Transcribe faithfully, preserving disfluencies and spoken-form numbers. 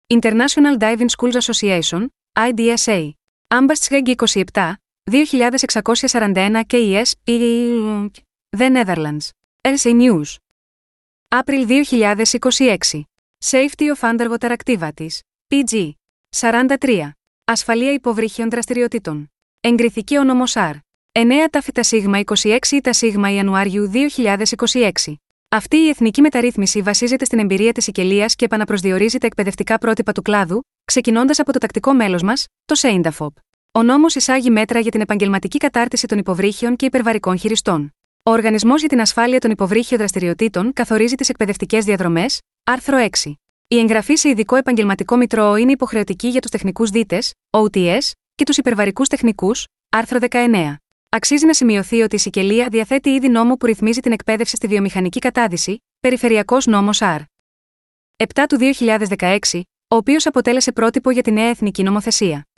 International Diving Schools Association, άι ντι ες έι. Ambachtsreg είκοσι επτά, δύο χιλιάδες εξακόσια σαράντα ένα και ι ες, The Netherlands. ελ σι News. Απρίλιο δύο χιλιάδες είκοσι έξι. Safety of Underwater Activities, πι τζι. σαράντα τρία. Ασφαλεία υποβρύχιων δραστηριοτήτων. Εγκριθήκε ο νόμος αρ. εννέα ταφ σίγμα είκοσι έξι τα σίγμα Ιανουάριου δύο χιλιάδες είκοσι έξι. Αυτή η εθνική μεταρρύθμιση βασίζεται στην εμπειρία της Σικελίας και επαναπροσδιορίζει τα εκπαιδευτικά πρότυπα του κλάδου, ξεκινώντας από το τακτικό μέλος μας, το ΣΕΙΝΤΑΦΟΠ. Ο νόμος εισάγει μέτρα για την επαγγελματική κατάρτιση των υποβρύχιων και υπερβαρικών χειριστών. Ο Οργανισμός για την Ασφάλεια των Υποβρύχιων Δραστηριοτήτων καθορίζει τις εκπαιδευτικές διαδρομές, άρθρο έξι. Η εγγραφή σε ειδικό επαγγελματικό μητρό είναι υποχρεωτική για τους τεχνικούς δίτες, ο τι ες, και τους υπερβαρικούς τεχνικούς, άρθρο δεκαεννέα. Αξίζει να σημειωθεί ότι η Σικελία διαθέτει ήδη νόμο που ρυθμίζει την εκπαίδευση στη βιομηχανική κατάδυση, Περιφερειακός νόμος αρ. επτά του δύο χιλιάδες δεκαέξι, ο οποίος αποτέλεσε πρότυπο για τη νέα εθνική νομοθεσία.